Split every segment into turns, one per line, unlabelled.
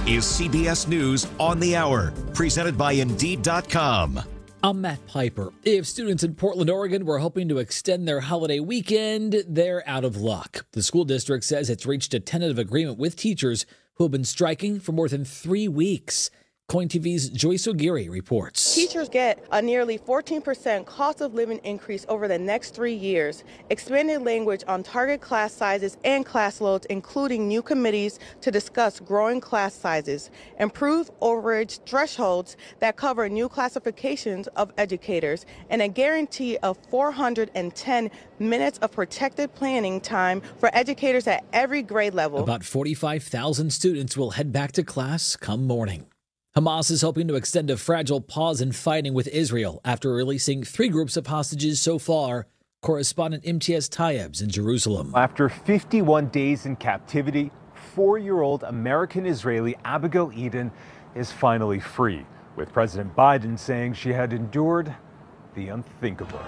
is CBS News on the Hour, presented by Indeed.com.
I'm Matt Piper. If students in Portland, Oregon were hoping to extend their holiday weekend, they're out of luck. The school district says it's reached a tentative agreement with teachers who have been striking for more than 3 weeks. KOIN TV's Joyce O'Geary reports.
Teachers get a nearly 14% cost of living increase over the next 3 years, expanded language on target class sizes and class loads, including new committees to discuss growing class sizes, improved overage thresholds that cover new classifications of educators, and a guarantee of 410 minutes of protected planning time for educators at every grade level.
About 45,000 students will head back to class come morning. Hamas is hoping to extend a fragile pause in fighting with Israel after releasing 3 groups of hostages so far. Correspondent Imtiaz Tayyeb's in Jerusalem.
After 51 days in captivity, 4-year-old American-Israeli Abigail Eden is finally free, with President Biden saying she had endured the unthinkable.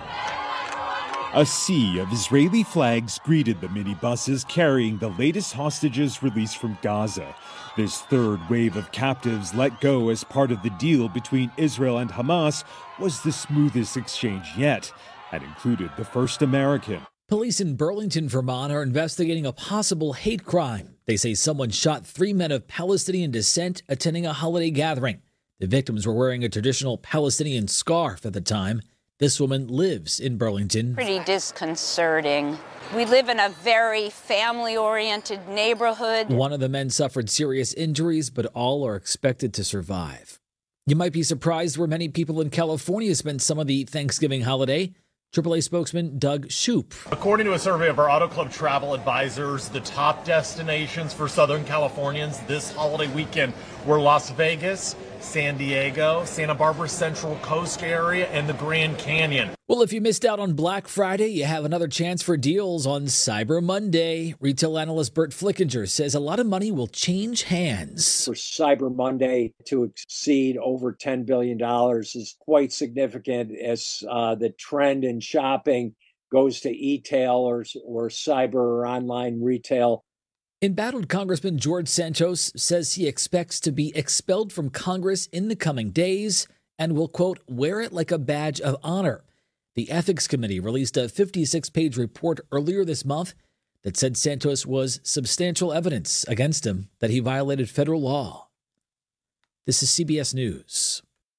A sea of Israeli flags greeted the minibuses carrying the latest hostages released from Gaza. This third wave of captives let go as part of the deal between Israel and Hamas was the smoothest exchange yet and included the first American.
Police in Burlington, Vermont are investigating a possible hate crime. They say someone shot 3 men of Palestinian descent attending a holiday gathering. The victims were wearing a traditional Palestinian scarf at the time. This woman lives in Burlington.
Pretty disconcerting. We live in a very family-oriented neighborhood.
One of the men suffered serious injuries, but all are expected to survive. You might be surprised where many people in California spent some of the Thanksgiving holiday. AAA spokesman Doug Shoup.
According to a survey of our Auto Club travel advisors, the top destinations for Southern Californians this holiday weekend were Las Vegas, San Diego, Santa Barbara Central Coast area, and the Grand Canyon.
Well, if you missed out on Black Friday, you have another chance for deals on Cyber Monday. Retail analyst Bert Flickinger says a lot of money will change hands.
For Cyber Monday to exceed over $10 billion is quite significant as the trend in shopping goes to e-tailers or cyber or online retail.
Embattled Congressman George Santos says he expects to be expelled from Congress in the coming days and will, quote, wear it like a badge of honor. The Ethics Committee released a 56-page report earlier this month that said Santos was substantial evidence against him that he violated federal law. This is CBS News.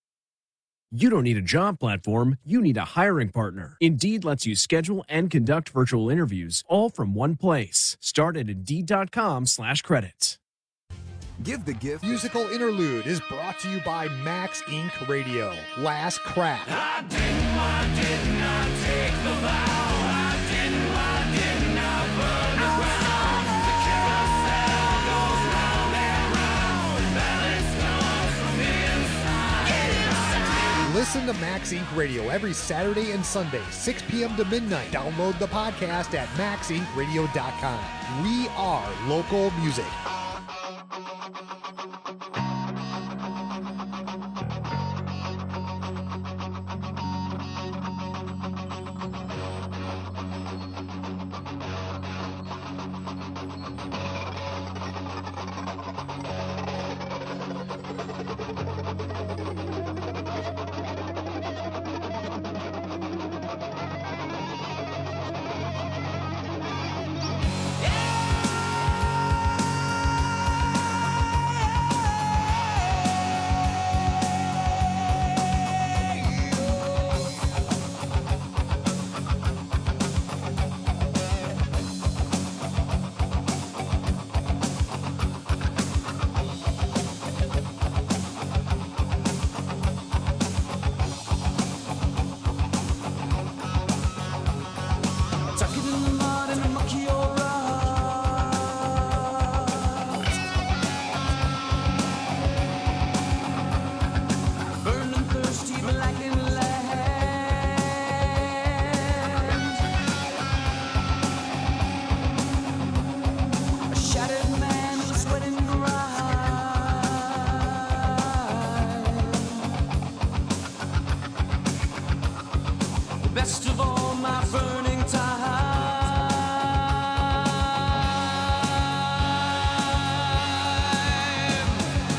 You don't need a job platform, you need a hiring partner. Indeed lets you schedule and conduct virtual interviews all from one place. Start at Indeed.com/credits.
Give the Gift musical interlude is brought to you by Max Inc. Radio. Last Crack.
I did not take the vow. I did not burn around. The carousel goes round and round. Balance comes from inside.
Listen to Max Inc. Radio every Saturday and Sunday, 6 p.m. to midnight. Download the podcast at maxincradio.com. We are local music.
Best of all my burning time.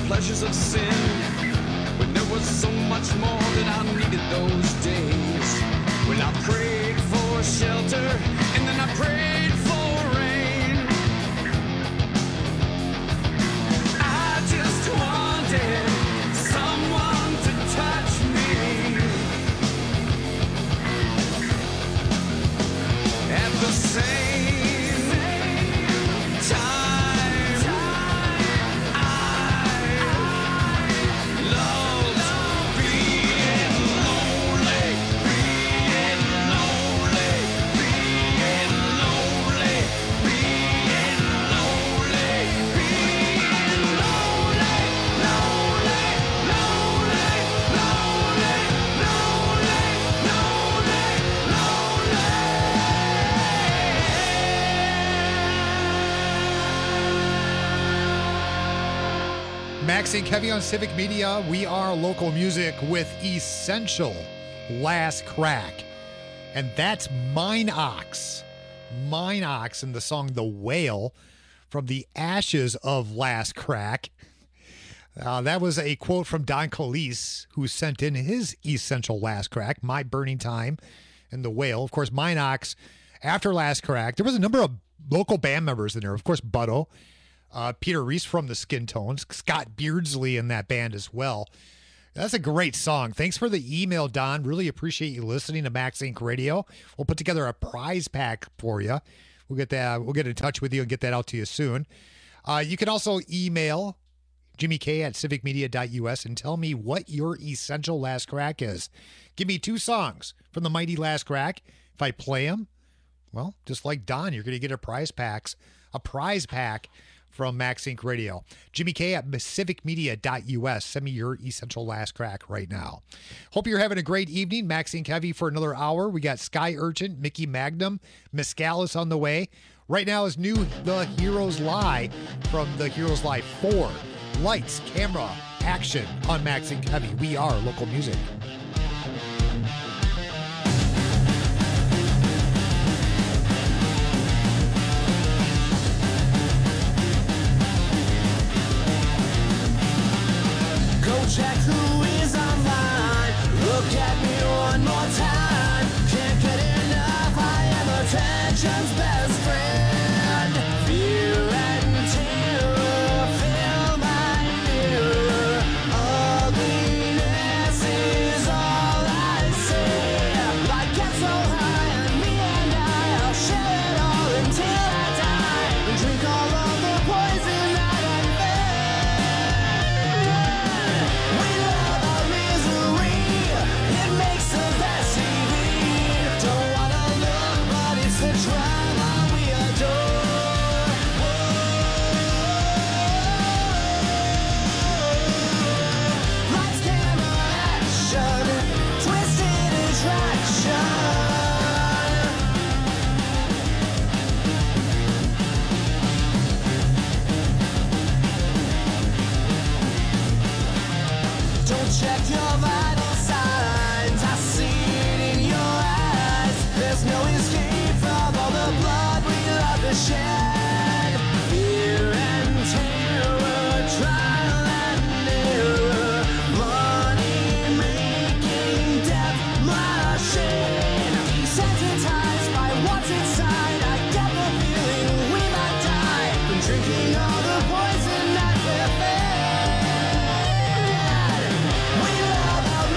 pleasures of sin, when there was so much more that I needed those days, when I prayed for shelter and then I prayed for rain. I just wanted someone to touch me. At the same time, I love being lonely, being lonely, being lonely, being lonely, being lonely, lonely, lonely, lonely, lonely,
Maxine Kevy on Civic Media. We are local music with Essential Last Crack. And that's Mine Ox. Mine Ox and the song The Whale from the Ashes of Last Crack. That was a quote from Don Calise, who sent in his Essential Last Crack, My Burning Time and The Whale. Of course, Mine Ox, after Last Crack, there was a number of local band members in there. Of course, Butto. Peter Reese from the Skin Tones, Scott Beardsley in that band as well. That's a great song. Thanks for the email, Don. Really appreciate you listening to Max Inc. Radio. We'll put together a prize pack for you. We'll get that. We'll get in touch with you and get that out to you soon. You can also email Jimmy K at civicmedia.us and tell me what your Essential Last Crack is. Give me 2 songs from the mighty Last Crack. If I play them, well, just like Don, you're going to get a prize pack from Max Inc. Radio. Jimmy K at civicmedia.us. Send me your Essential Last Crack right now. Hope you're having a great evening. Max Inc. Heavy for another hour. We got Sky Urchin, Mickey Magnum, Mescalis on the way. Right now is new The Heroes Lie from The Heroes Lie 4. Lights, camera, action on Max Inc. Heavy. We are local music.
Check who is online. Look at me one more time. Can't get enough. I am attention's best friend. Fear and terror fill my mirror. Ugliness is all I see. Light gets so high on me and I'll share it all until I die. And drink all of the poison that I check your vital signs. I see it in your eyes. There's no escape from all the blood we love to shed. Fear and terror, trial and error. Money making death machine. Desensitized by what's inside, I get the feeling we might die from drinking all the poison that we're fed. We love our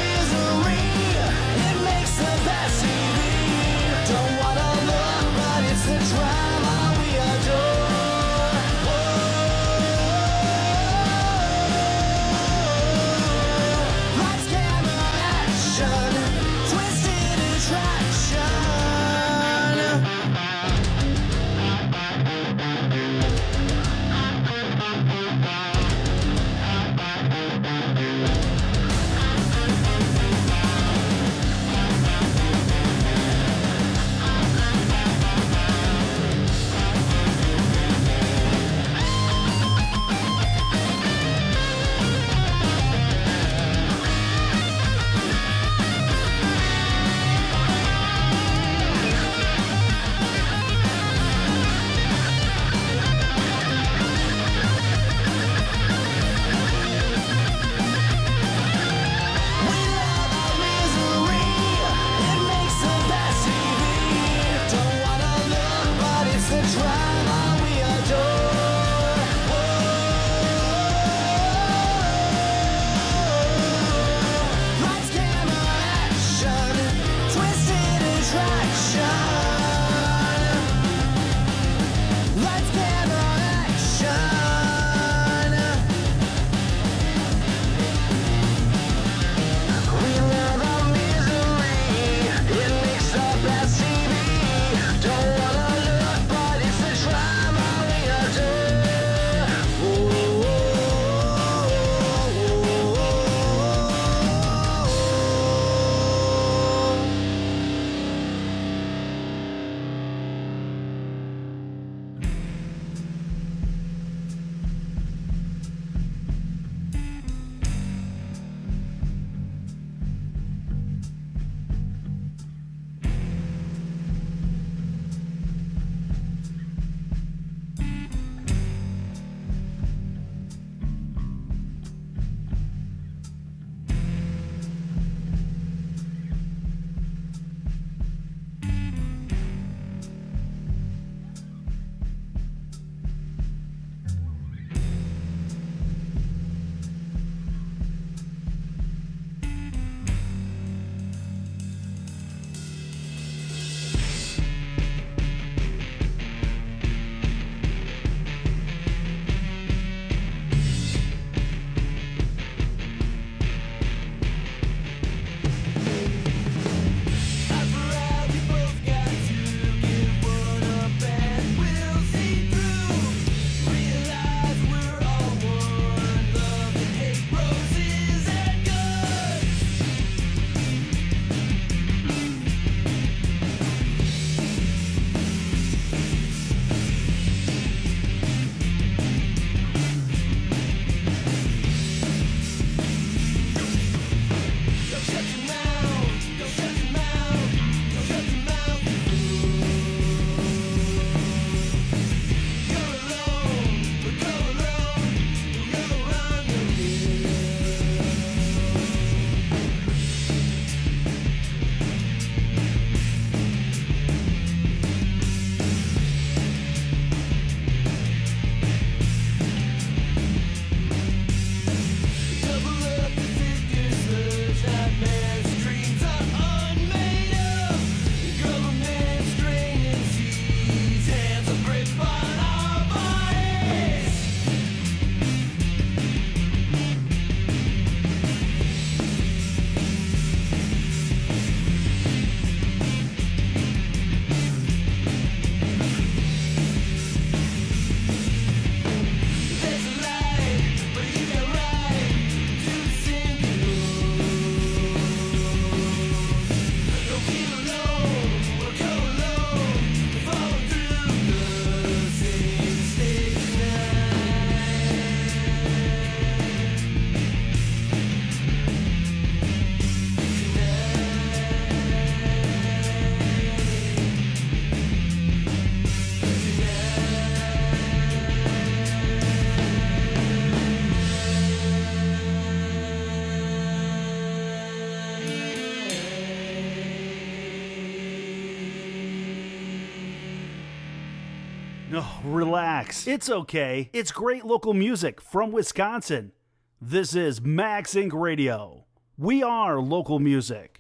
No, relax. It's okay. It's great local music from Wisconsin. This is Max Inc. Radio. We are local music.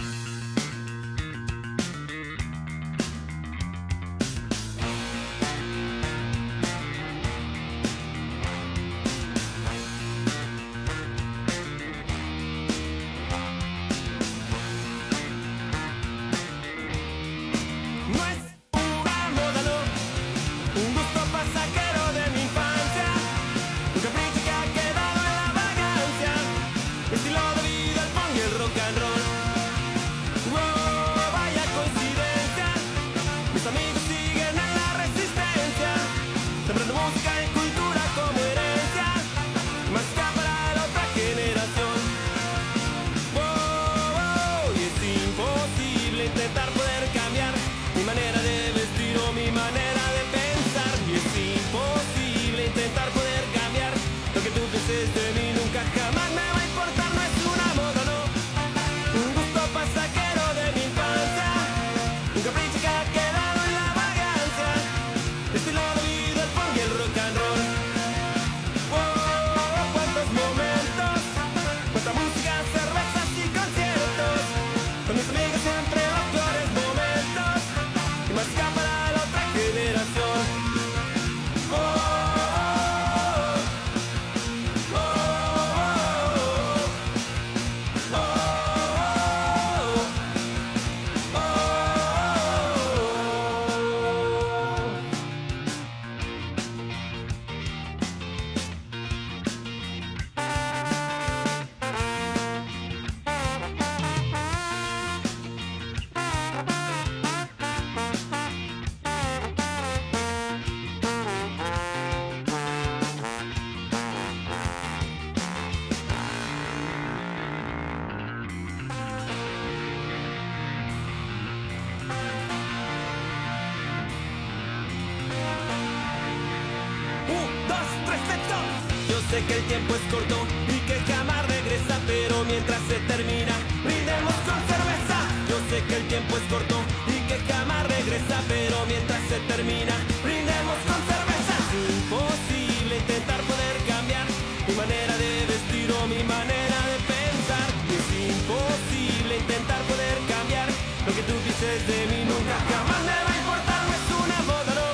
Sé que el tiempo es corto y que jamás regresa, pero mientras se termina, brindemos con cerveza. Yo sé que el tiempo es corto y que jamás regresa, pero mientras se termina, brindemos con cerveza. Es imposible intentar poder cambiar mi manera de vestir o mi manera de pensar. Y es imposible intentar poder cambiar lo que tú dices de mí, nunca jamás me va a importar. No es una moda, no,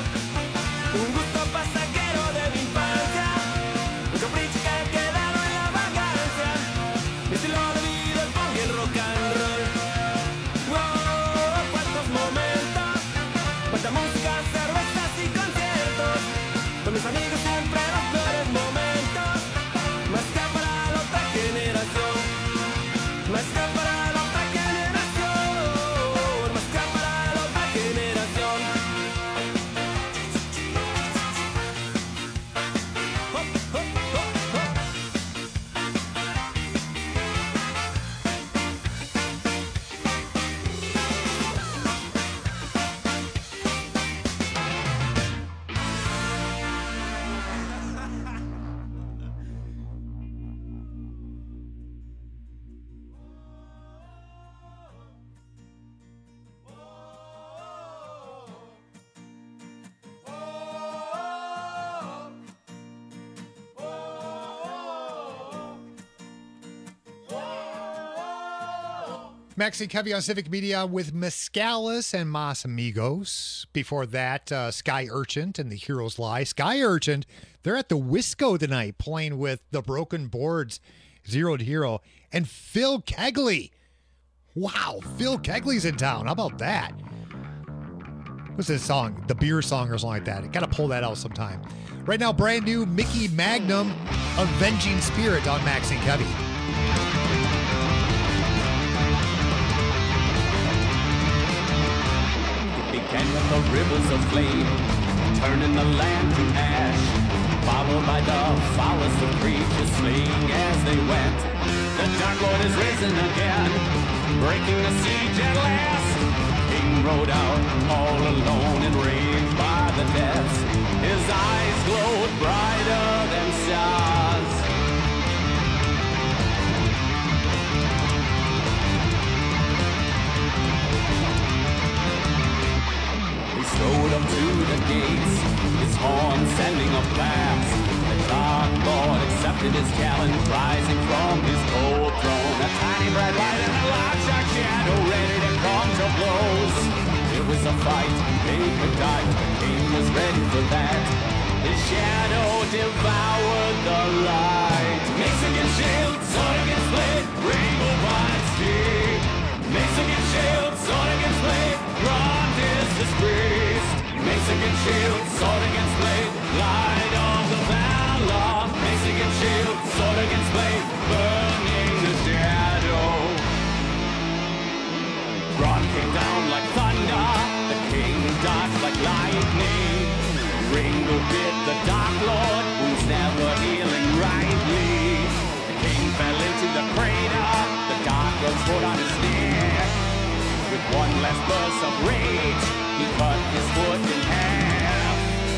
un gusto pasajero de mi infancia. Capricho que ha quedado en la vagancia. Mi estilo de vida, el punk y el rock and roll. Wow, cuántos momentos, cuánta música, cervezas y conciertos. Con mis amigos siempre los peores momentos. Más que para la otra generación. Más que para la otra generación. Más que para la otra generación.
Maxi Kevy on Civic Media with Mescalis and Mas Amigos. Before that, Sky Urchin and the Heroes Lie. Sky Urchin, they're at the Wisco tonight playing with the Broken Boards, Zero to Hero, and Phil Kegley. Wow, Phil Kegley's in town. How about that? What's this song? The Beer Song or something like that. Got to pull that out sometime. Right now, brand new Mickey Magnum, Avenging Spirit on Maxi Kevy.
Began with the rivers of flame, turning the land to ash, followed by the foulest of creatures slain as they went. The Dark Lord is risen again, breaking the siege at last. King rode out all alone and raved by the deaths. His eyes glowed brighter than stars. Strode up to the gates, was a fight, make a dive, the king was ready for that. The shadow devoured the light. Mace against shield, sword against blade, rainbow vines deep. Mace against shield, sword against blade, grand is disgraced. Mace against shield, sword against blade, light of the valor. Mace against shield, sword against blade, burning the shadow. Ron came down like thunder, the king dodged like lightning. Ringo bit the Dark Lord, who's never healing rightly. The king fell into the crater, the Dark Lord sword on his neck. With one last burst of rage, he cut his foot in half.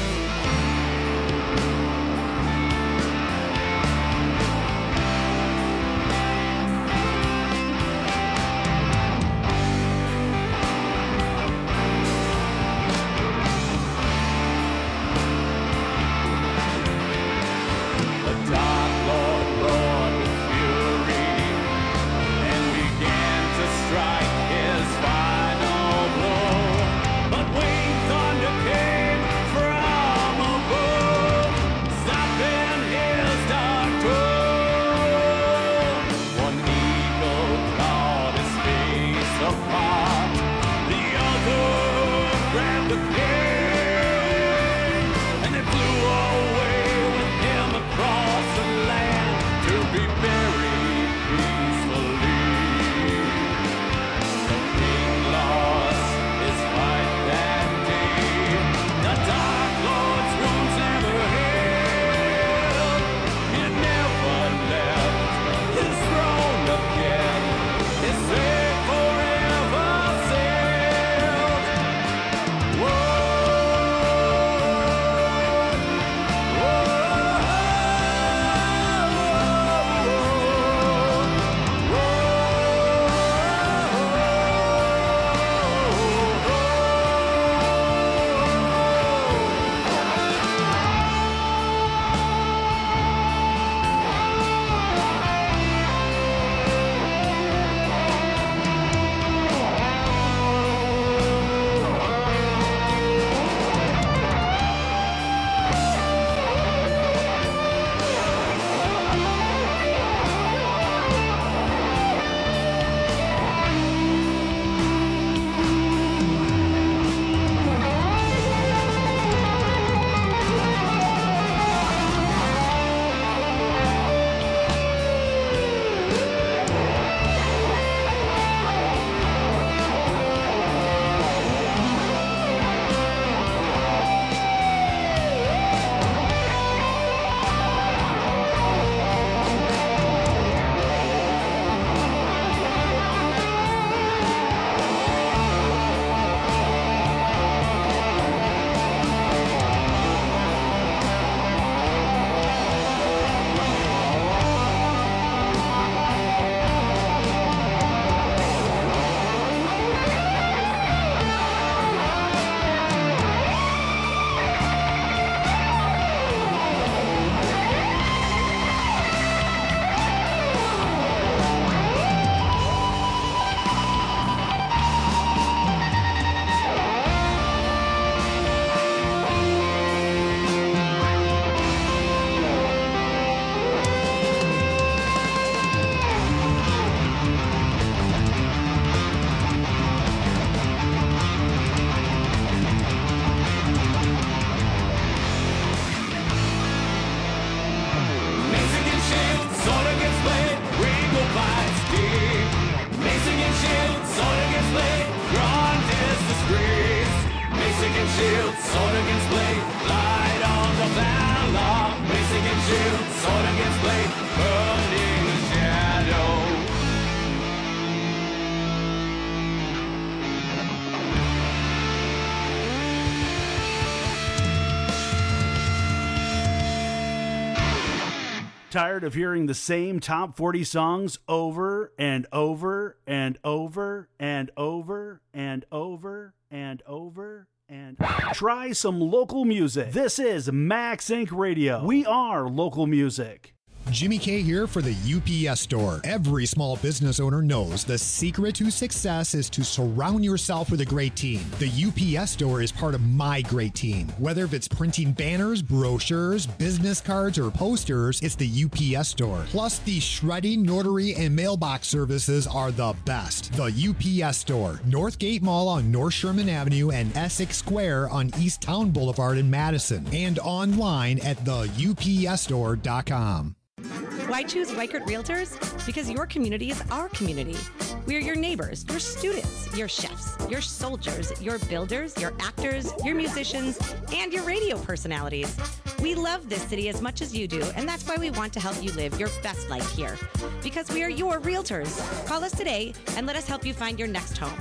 shield, sword against blade, light on the valor, mace against shield, sword against blade, burning the shadow.
Tired of hearing the same top 40 songs over and over and over and over and over and over and try some local music. This is Max Inc. Radio. We are local music.
Jimmy K here for the UPS Store. Every small business owner knows the secret to success is to surround yourself with a great team. The UPS Store is part of my great team. Whether if it's printing banners, brochures, business cards, or posters, it's the UPS Store. Plus, the shredding, notary, and mailbox services are the best. The UPS Store, Northgate Mall on North Sherman Avenue and Essex Square on East Town Boulevard in Madison, and online at theupsstore.com.
Why choose Weichert Realtors? Because your community is our community. We are your neighbors, your students, your chefs, your soldiers, your builders, your actors, your musicians, and your radio personalities. We love this city as much as you do, and that's why we want to help you live your best life here. Because we are your realtors. Call us today and let us help you find your next home.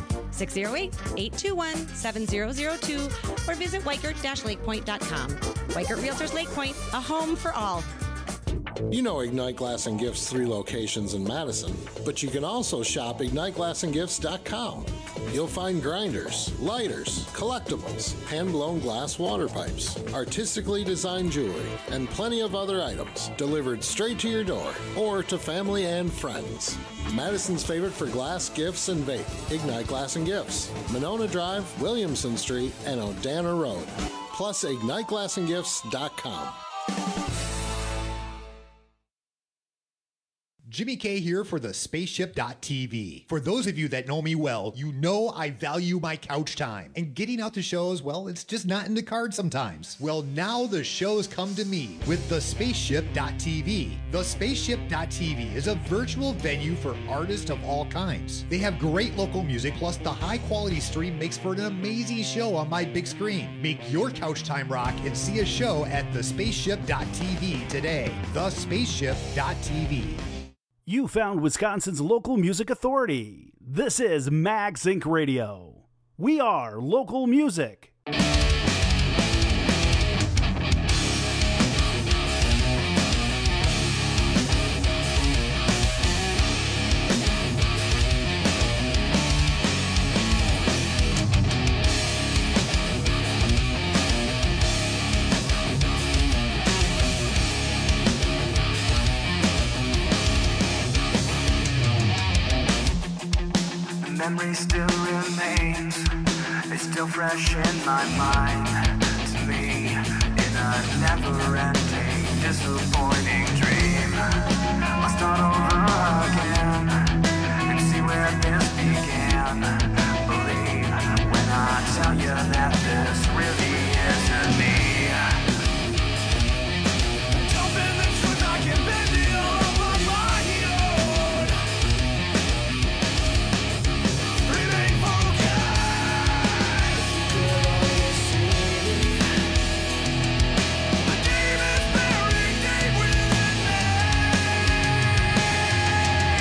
608-821-7002 or visit Weichert-LakePoint.com. Weichert Realtors Lake Point, a home for all.
You know Ignite Glass and Gifts' 3 locations in Madison, but you can also shop IgniteGlassandGifts.com. You'll find grinders, lighters, collectibles, hand-blown glass water pipes, artistically designed jewelry, and plenty of other items delivered straight to your door or to family and friends. Madison's favorite for glass, gifts, and vape, Ignite Glass and Gifts, Monona Drive, Williamson Street, and Odana Road. Plus, IgniteGlassandGifts.com.
Jimmy K here for the Spaceship.tv. For those of you that know me well, you know I value my couch time. And getting out to shows, well, it's just not in the cards sometimes. Well, now the shows come to me with the Spaceship.tv. The Spaceship.tv is a virtual venue for artists of all kinds. They have great local music, plus the high quality stream makes for an amazing show on my big screen. Make your couch time rock and see a show at the Spaceship.tv today. The Spaceship.tv.
You found Wisconsin's local music authority. This is Mag Sync Radio. We are local music.
Memory still remains, it's still fresh in my mind. To me, in a never-ending, disappointing dream. I'll start over again and see where this began. Believe when I tell you that this really isn't me. Jump in the truth, I can bend it all over my own. Remain focused. The demons buried deep within me.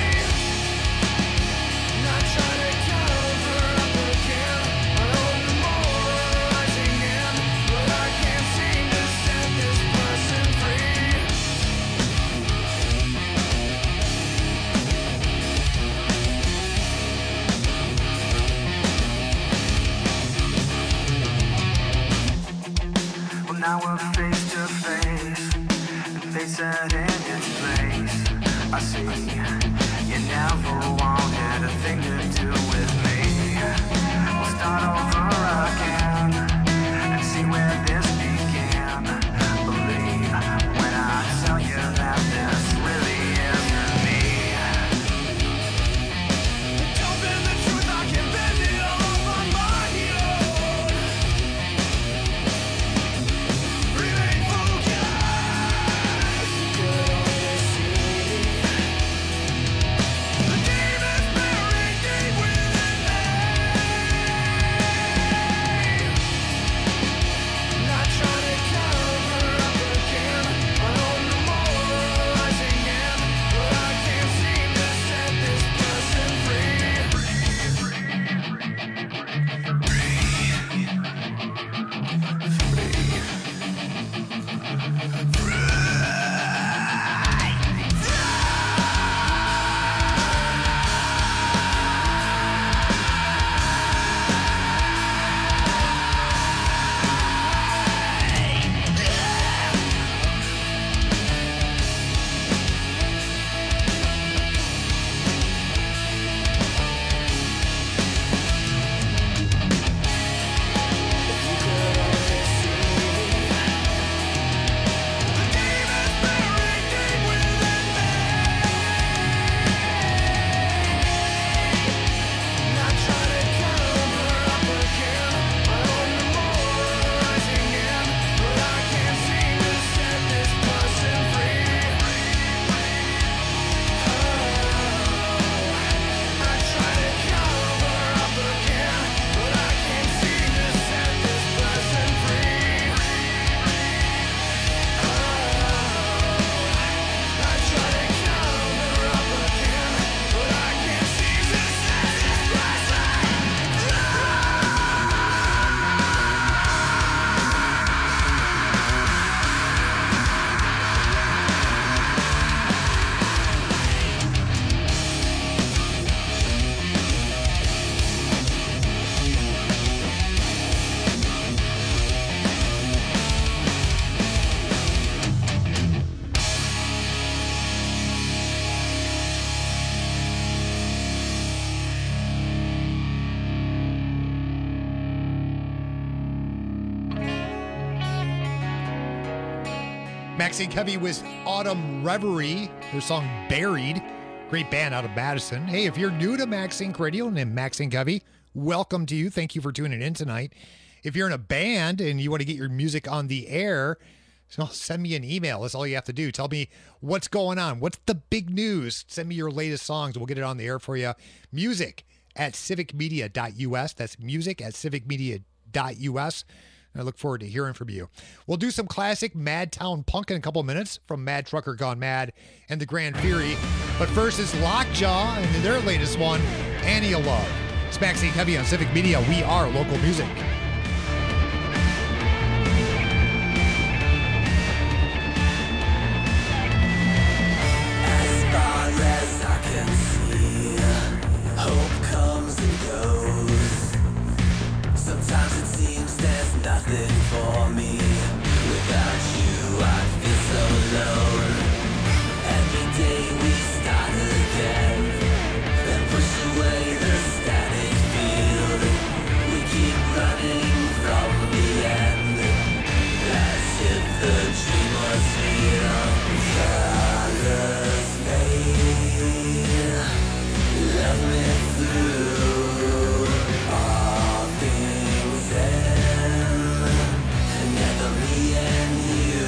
Maxine Covey with Autumn Reverie, their song Buried. Great band out of Madison. Hey, if you're new to Maxine Radio and Maxine Covey, welcome to you. Thank you for tuning in tonight. If you're in a band and you want to get your music on the air, so send me an email. That's all you have to do. Tell me what's going on. What's the big news? Send me your latest songs. We'll get it on the air for you. Music@civicmedia.us. That's music@civicmedia.us. I look forward to hearing from you. We'll do some classic Madtown punk in a couple minutes from Mad Trucker Gone Mad and the Grand Fury. But first is Lockjaw and their latest one, Annie of Love. It's Maxine Covey on Civic Media. We are local music.
As far as I can see, hope comes and goes. Sometimes it seems there's nothing for me. Without you, I'd feel so alone. Every day we start again, then push away the static field. We keep running from the end, as if the dream was real. Colors fade, love me through all things end, never me and you.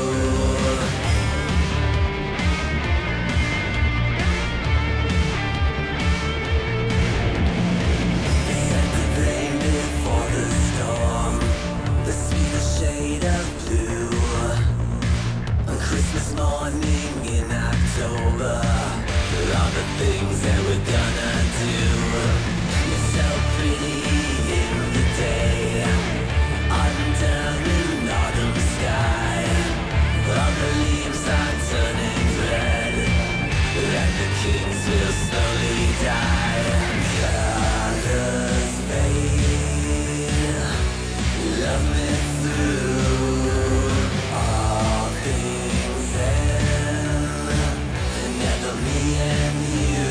They said the rain before the storm, the sweetest shade of blue. On Christmas morning in October, all the things that we're gonna do. You're so pretty in the day, under an autumn sky. All the leaves are turning red, and the kings will slowly die. Colors fade, love me through all things end, never me and you.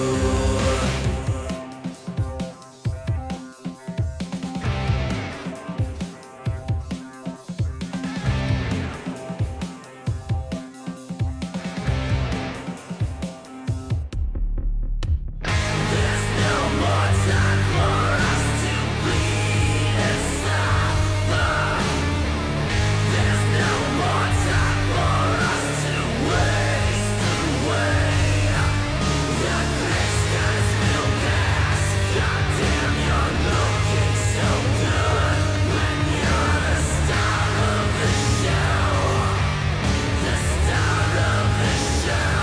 There's no more time for us to bleed and suffer. There's no more time for us to waste away. The gray skies will pass. Goddamn, you're looking so good when you're the star of the show. The star of the show.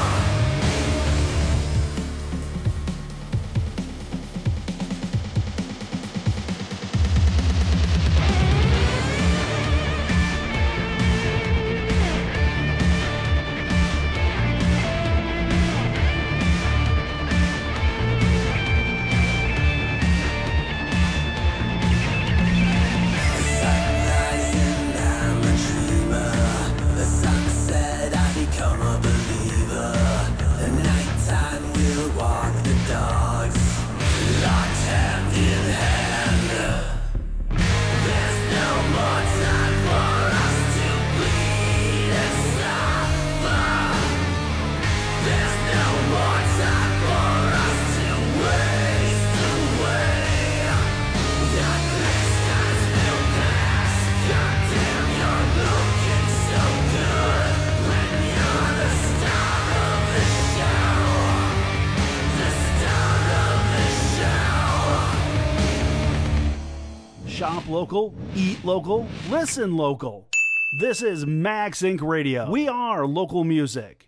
Rising, I'm a dreamer. The sunset, I become a believer. At nighttime, we'll walk the dogs, locked hand in hand. There's no more time for us to bleed and suffer. There's no more time for us to waste away. The gray skies will pass. Goddamn, you're looking so good when you're the star of the show. The star of the show.
Shop local, eat local, listen local. This is Max Inc. Radio. We are local music.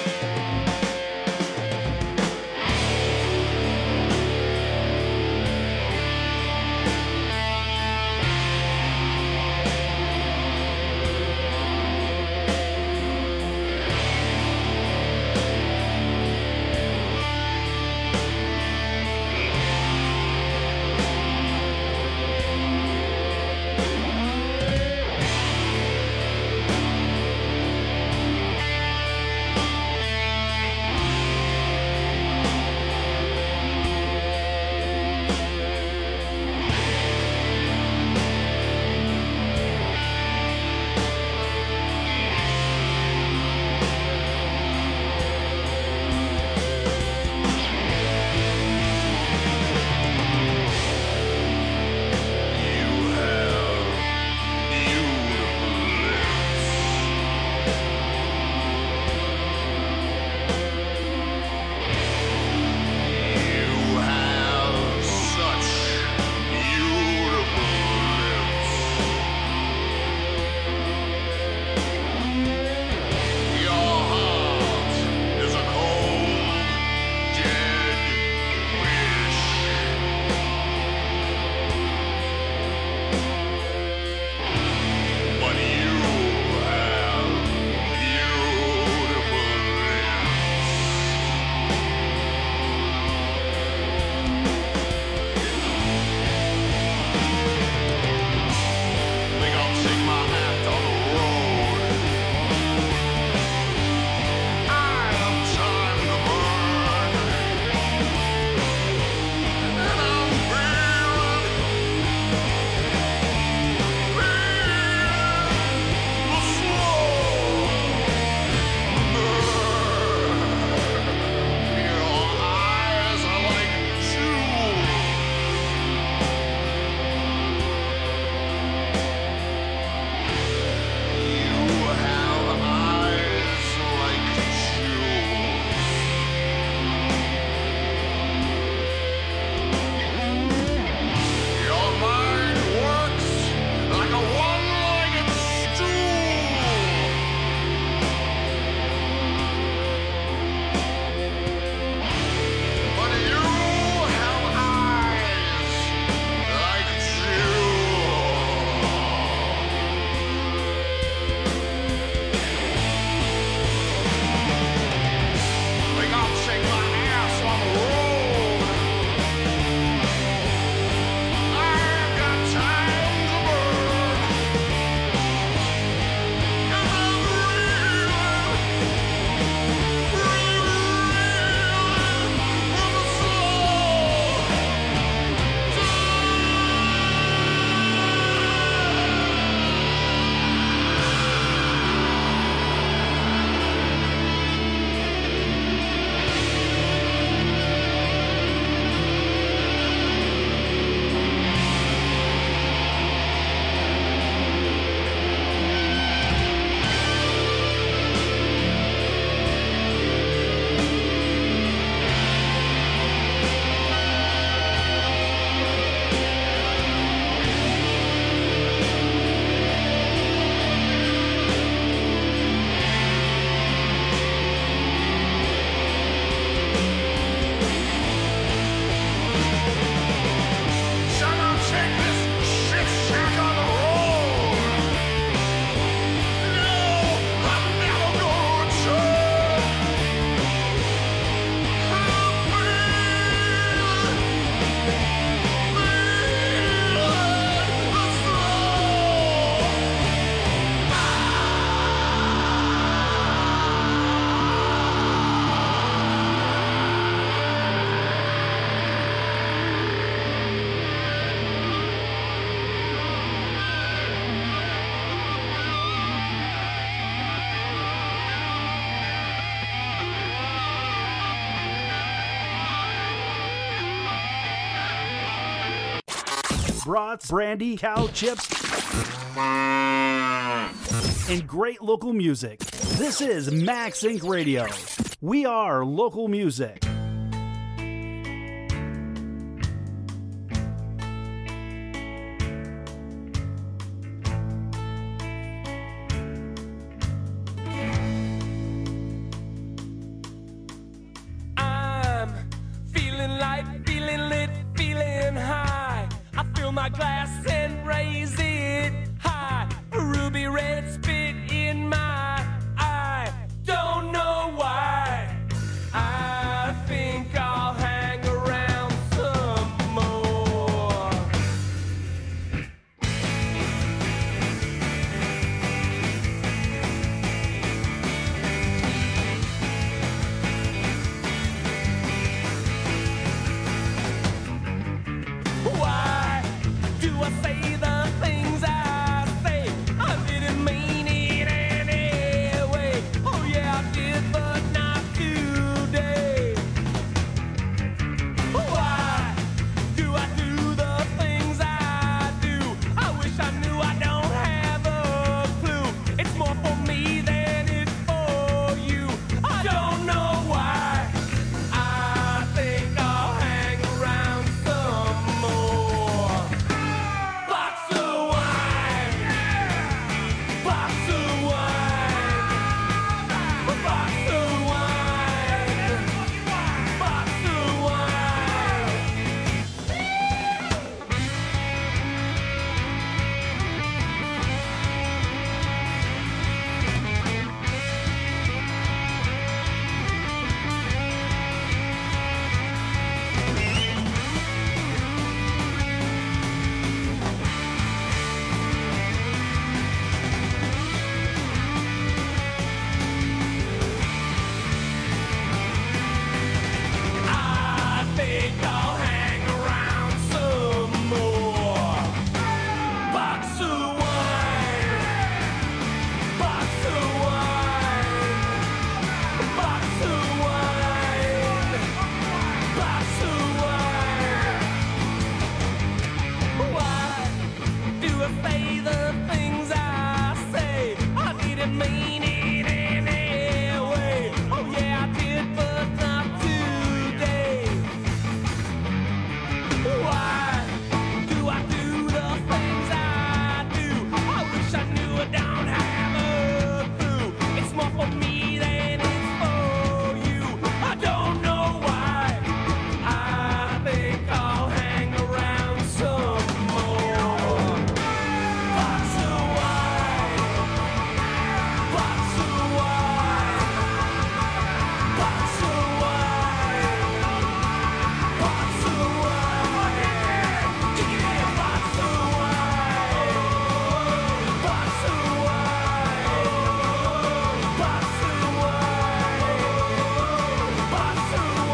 brats, brandy, cow chips, and great local music. This is Max Inc. Radio. We are local music.
fill my glass and raise it high. Ruby red spit in my eye. Don't know why. I think I'll hang around some more. Why do I say the things I say? I didn't mean it anyway. Oh yeah, I did, but not today. Why do I do the things I do? I wish I knew, I don't have a clue. It's more for me than it's for you. I don't know why. I think I'll hang around some more. Box of wine. Box of wine. Box of wine. Box of wine. I think I'll hang around some more. Box of wine. Box of wine. Box of wine. Box of wine. Why do I say the things I say? I didn't mean it anyway. Oh yeah, I did, but not today. Why do I do the things I do? I wish I knew, I don't have a clue. It's more for me than it's for you. I don't know why. I think I'll hang around some more. Box of wine. Box of wine. Box of wine. Box of wine. Give me a box of wine. Box of wine. Box of wine. Box of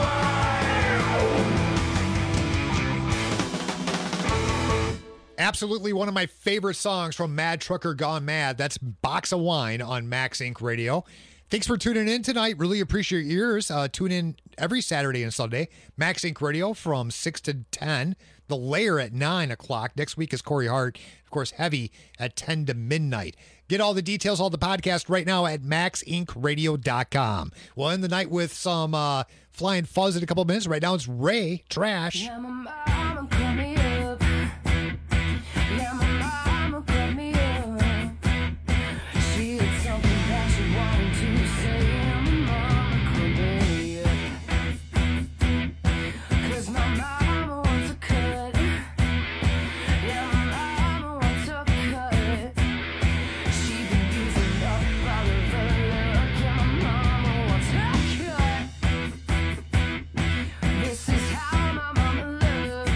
wine.
Absolutely one of my favorite songs from Mad Trucker Gone Mad. That's Box of Wine on Max Inc. Radio. Thanks for tuning in tonight. Really appreciate your ears. Tune in every Saturday and Sunday. Max Inc. Radio from 6 to 10. The Lair at 9 o'clock. Next week is Corey Hart. Of course, Heavy at 10 to midnight. Get all the details, all the podcast right now at maxincradio.com. We'll end the night with some Flying Fuzz in a couple of minutes. Right now it's Ray Trash.
Yeah, my mama cut me up. Yeah, my mama cut me up. She had something that she wanted to say. My mama cut me up. 'Cause my mama wants a cut. Yeah, my mama wants a cut. She been using up all of her luck. Yeah, my mama wants a cut. This is how my mama loves.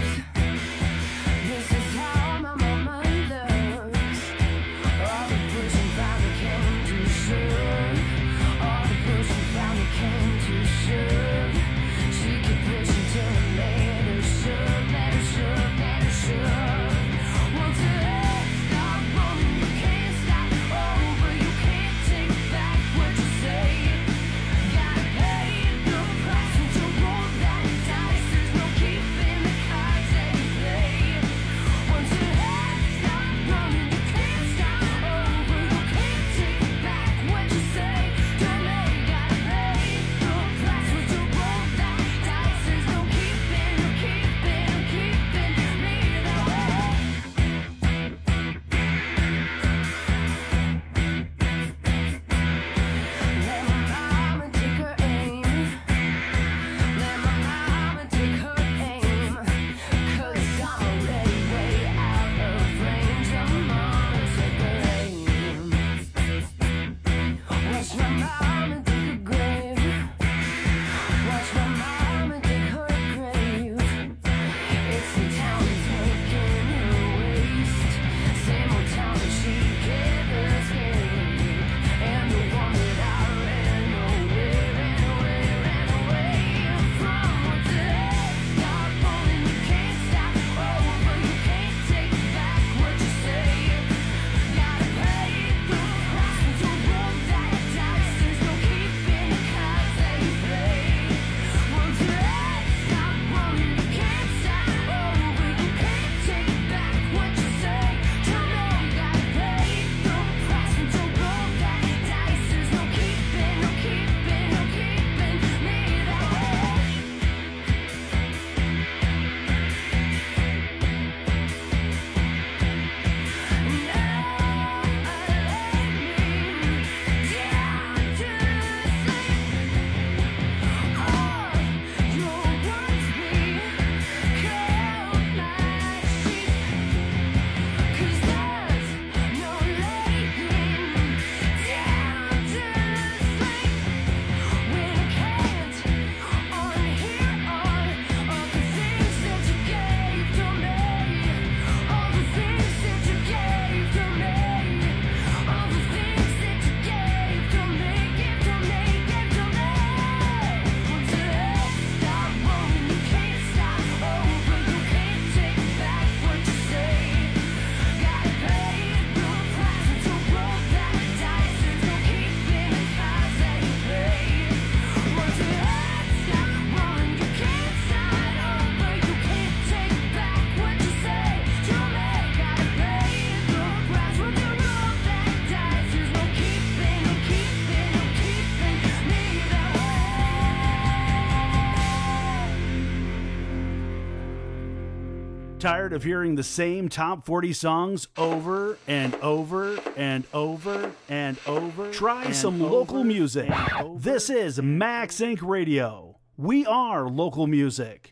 Tired of hearing the same top 40 songs over and over and over and over? Try some local music. This is Max Inc. Radio. We are local music.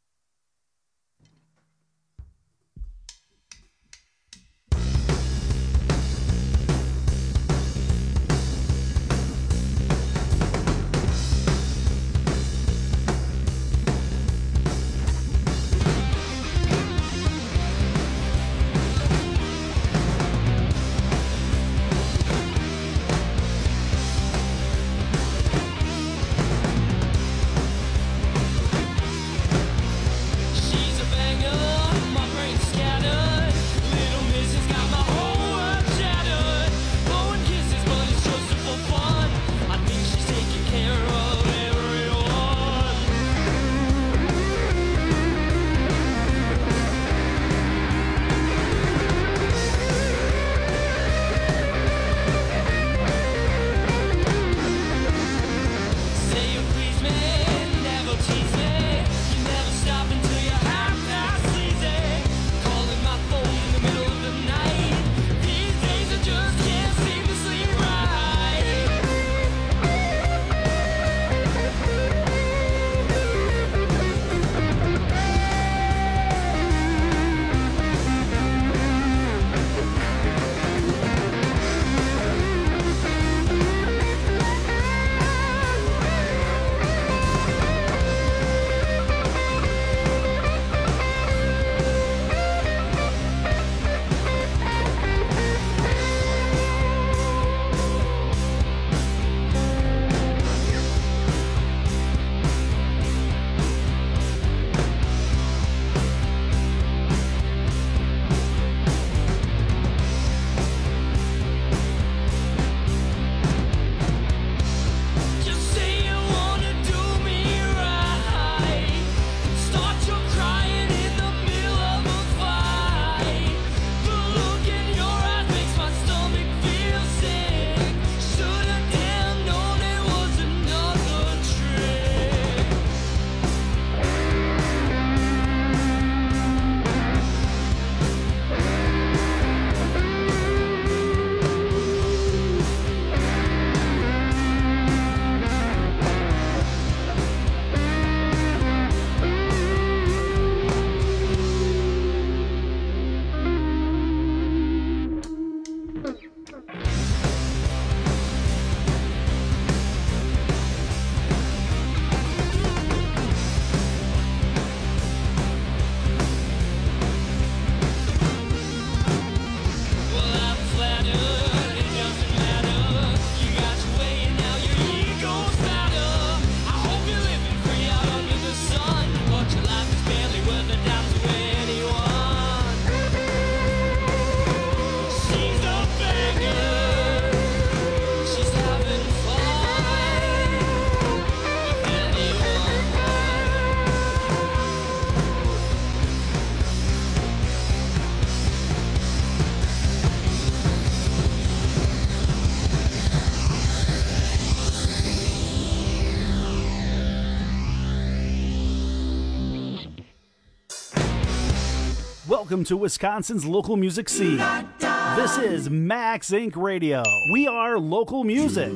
Welcome to Wisconsin's local music scene. This is Max Inc. Radio. We are local music.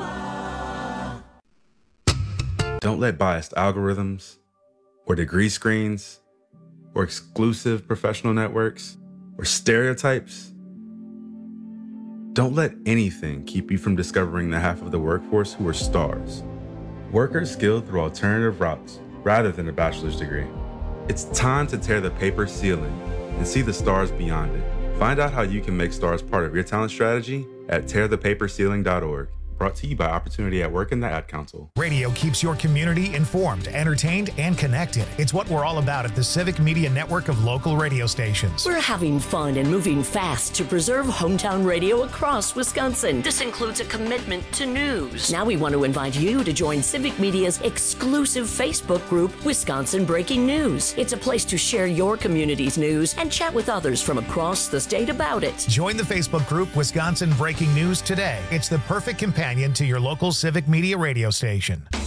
Don't let biased algorithms or degree screens or exclusive professional networks or stereotypes. Don't let anything keep you from discovering the half of the workforce who are stars. Workers skilled through alternative routes rather than a bachelor's degree. It's time to tear the paper ceiling and see the stars beyond it. Find out how you can make stars part of your talent strategy at tearthepaperceiling.org. Brought to you by Opportunity at Work and the Ad Council.
Radio keeps your community informed, entertained, and connected. It's what we're all about at the Civic Media Network of local radio stations.
We're having fun and moving fast to preserve hometown radio across Wisconsin. This includes a commitment to news. Now we want to invite you to join Civic Media's exclusive Facebook group, Wisconsin Breaking News. It's a place to share your community's news and chat with others from across the state about it.
Join the Facebook group, Wisconsin Breaking News today. It's the perfect companion to your local Civic Media radio station.